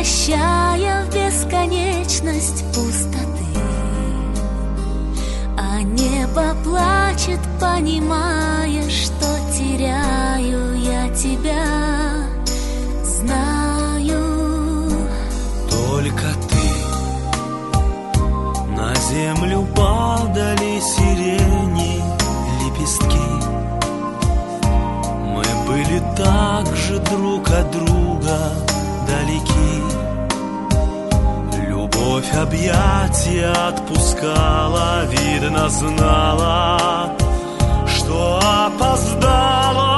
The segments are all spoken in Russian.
превращая в бесконечность пустоты. А небо плачет, понимая, что теряю я тебя. Знаю, только ты. На землю падали сирени лепестки. Мы были так же друг от друга далеки. Любовь объятия отпускала, видно знала, что опоздала.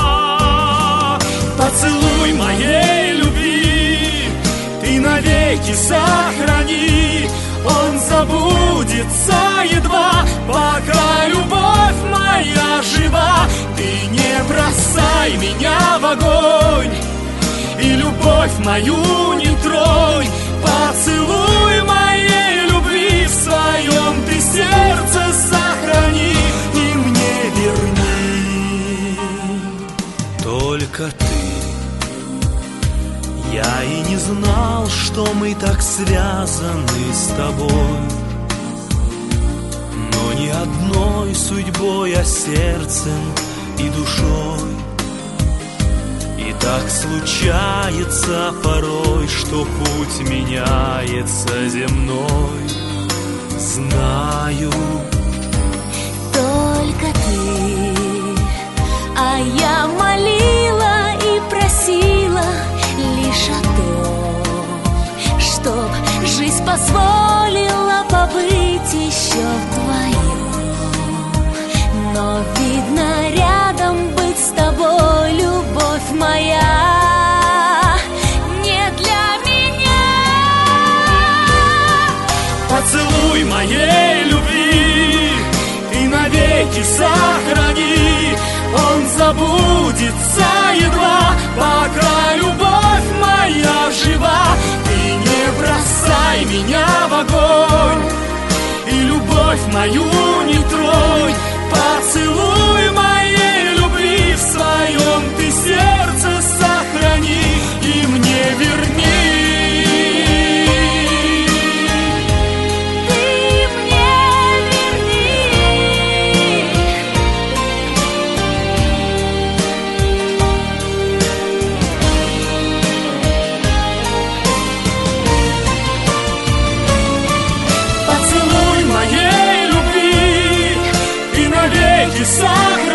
Поцелуй моей любви ты навеки сохрани. Он забудется едва, пока любовь моя жива. Ты не бросай меня в огонь и любовь мою не тронь. Поцелуй моей любви в своем ты сердце сохрани и мне верни. Только ты. Я и не знал, что мы так связаны с тобой, но не одной судьбой, а сердцем и душой. И так случается порой, что путь меняется земной. Знаю, только ты. А я молила и просила лишь о том, чтоб жизнь позволила побыть еще вдвоем. Но видно, рядом быть с тобой, любовь моя, не для меня. Поцелуй моей любви ты навеки сохрани. Он забудется едва, пока любовь моя жива. Ты не бросай меня в огонь и любовь мою не тронь. Поцелуй моей любви в своем ты сердце сохрани и мне верни. Сохрани